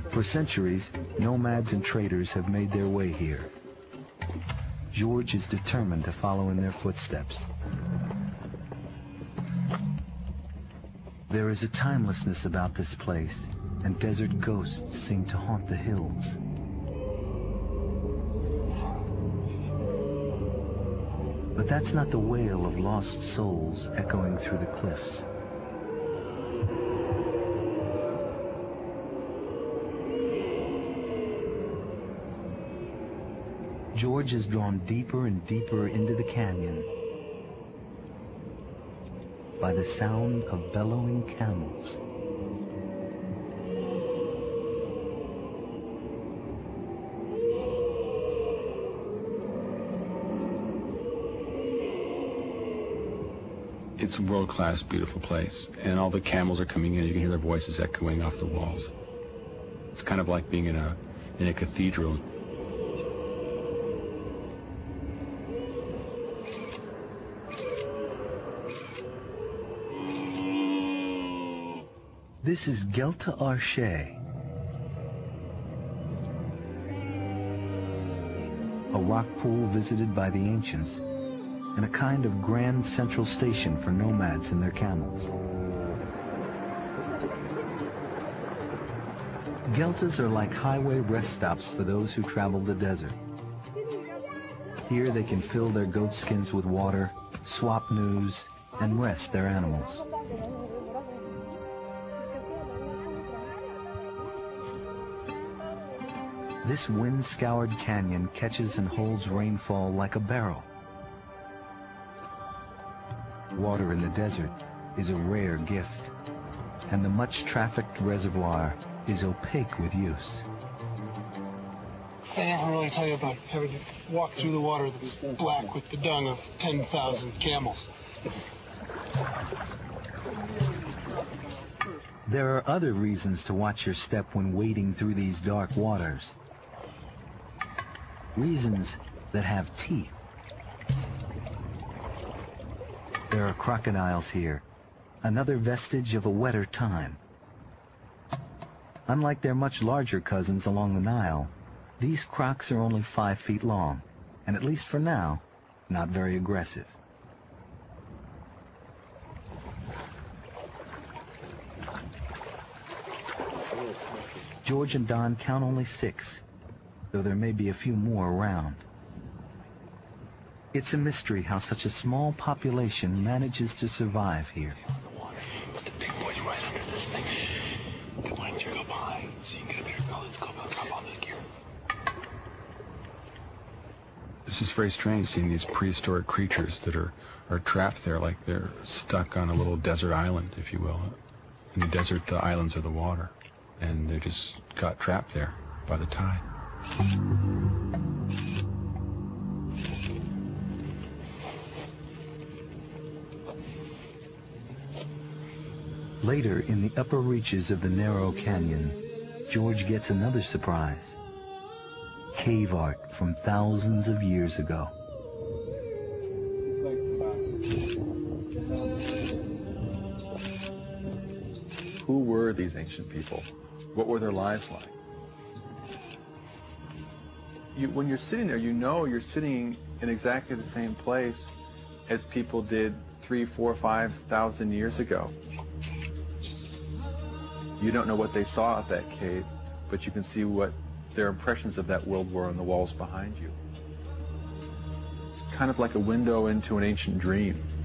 For centuries, nomads and traders have made their way here. George is determined to follow in their footsteps. There is a timelessness about this place, and desert ghosts seem to haunt the hills. But that's not the wail of lost souls echoing through the cliffs. George is drawn deeper and deeper into the canyon by the sound of bellowing camels. It's a world-class, beautiful place, and all the camels are coming in. You can hear their voices echoing off the walls. It's kind of like being in a cathedral. This is Gelta Arche, a rock pool visited by the ancients, and a kind of grand central station for nomads and their camels. Geltas are like highway rest stops for those who travel the desert. Here they can fill their goat skins with water, swap news, and rest their animals. This wind-scoured canyon catches and holds rainfall like a barrel. Water in the desert is a rare gift, and the much-trafficked reservoir is opaque with use. They never really tell you about having to walk through the water that's black with the dung of 10,000 camels. There are other reasons to watch your step when wading through these dark waters. Reasons that have teeth. There are crocodiles here, another vestige of a wetter time. Unlike their much larger cousins along the Nile, these crocs are only 5 feet long, and at least for now, not very aggressive. George and Don count only 6, though there may be a few more around. It's a mystery how such a small population manages to survive here. But the big boy's right under this thing. Why don't you go behind so you can get a better smell? Let's go up on this gear. This is very strange, seeing these prehistoric creatures that are trapped there like they're stuck on a little desert island, if you will. In the desert, the islands are the water, and they just got trapped there by the tide. Later, in the upper reaches of the narrow canyon, George gets another surprise. Cave art from thousands of years ago. Who were these ancient people? What were their lives like? When you're sitting there, you know you're sitting in exactly the same place as people did 3,000, 4,000, 5,000 years ago. You don't know what they saw at that cave, but you can see what their impressions of that world were on the walls behind you. It's kind of like a window into an ancient dream.